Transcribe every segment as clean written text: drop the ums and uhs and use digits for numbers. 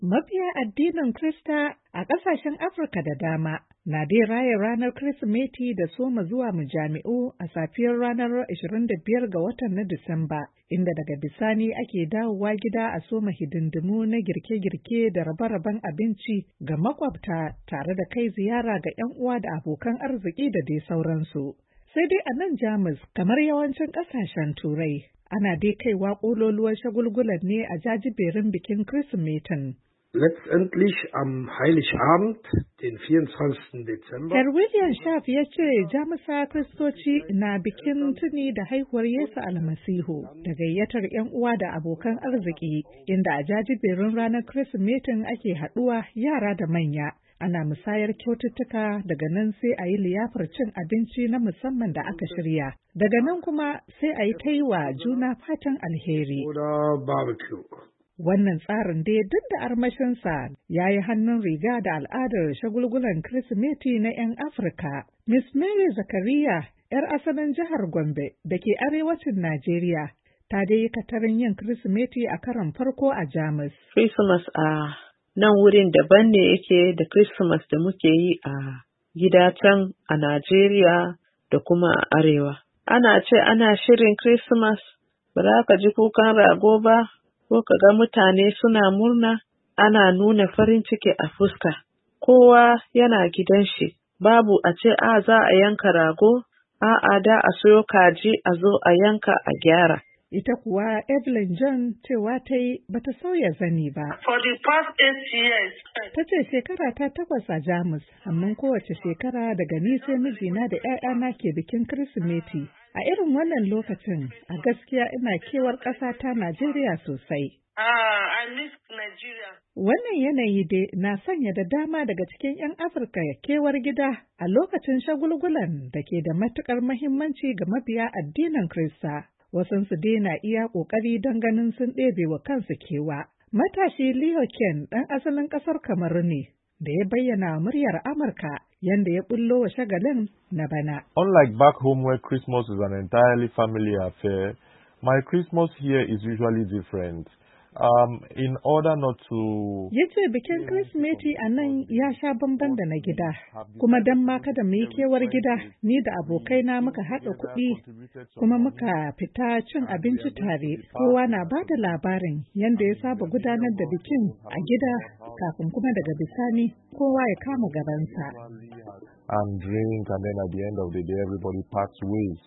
Mabiya addinin Krista a ƙasashen Afirka da dama na dai raya ranar Kirsimeti da soma zuwa mujami'u a safiyar ranar 25 ga watan na Disamba, inda daga bisani ake dawowa gida a soma hidindimu na girke-girke da rabe-raben abinci ga makwabta tare da kai ziyara ga 'yan uwa da abokan arziki da dai sauransu. Sai dai a nan Jamus, kamar yawancin ƙasashen Turai, ana dai kaiwa ƙololuwar shagulgulan ne a jajiberin bikin Kirsimetin. Letztendlich am Heiligabend, den 24. Dezember. Herr William Schaff ya ce Jamusa Kristoci na bikin tuni da haihuwar Yesu Almasihu da gayyatar 'yan uwa da abokan arziki, inda a jajiberin ranar Kirsimetin ake haɗuwa yara da manya. Ana musayar kyaututtuka, daga nan sai a yi liyafar cin abinci na musamman da aka shirya. Daga nan kuma sai a yi ta yi wa juna fatan alheri. Wannan tsarin dai duk da armashinsa ya yi hannun riga da al'adar shagulgulan Kirsimeti na 'yan Afirka. Miss Mary Zakariya, 'yar asalin jihar Gombe da ke arewacin Najeriya, ta dai yi katarin yin Kirsimeti a karon farko a Jamus. Christmas a nan wurin daban ne yake da Christmas da muke yi a gida can a Najeriya da kuma a arewa. Ana ce ana shirin Christmas, ba za ka ji kukan rago ba, ko ka ga mutane suna murna, ana nuna farin ciki a fuska. Kowa yana gidan shi, babu a ce za a yanka rago, da a soyo kaji a zo a yanka a gyara. Ita kuwa Evelyn John cewa ta yi bata sauya zani ba. For the past 8 years. Ta ce shekara ta 8 a Jamus, amma kowace shekara daga ni sai mijina da 'ya'yana ke bikin Kirsimeti. A irin wannan lokacin, a gaskiya ina kewar ƙasa ta Najeriya sosai. I miss Nigeria. Wannan yanayi dai na sanya da dama daga cikin 'yan Afirka kewar gida a lokacin shagulgulan da ke da matuƙar muhimmanci ga mabiya addinin Kirista. Wasansu dai na iya ƙoƙari don ganin sun ɗebe wa kansu kewa. Matashi Leo Ken ɗan asalin ƙasar Kamaru ne da ya bayyana muryar Amurka yanda ya bullo wa shagalin na bana. Unlike back home where Christmas is an entirely family affair, my Christmas here is usually different. In order not to... Ya ce bikin Kirsimeti a nan ya sha bamban da na gida, kuma don ma kada mu yi kewar gida, ni da abokaina muka haɗa kuɗi, kuma muka fita cin abinci tare. Kowa na ba da labarin yadda ya saba gudanar da bikin a gida, kafin kuma daga bisani kowa ya kama gabansa. And drink, and then at the end of the day everybody parts ways.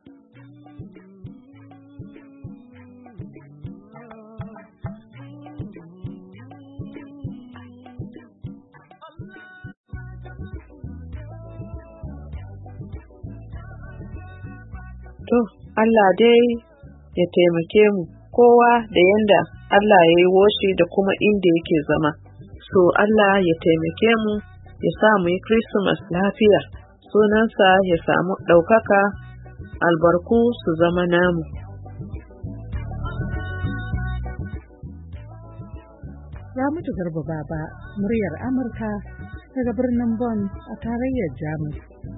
To, Allah dai ya taimake mu, kowa da yanda Allah ya yi woshi da kuma inda yake zama. So Allah ya taimake mu, ya sa mu yi Christmas lafiya, sunansa ya samu ɗaukaka, albarku su zama namu. Ramatu Garba Baba, muryar Amurka daga birnin Bonn a tarayyar Jamus.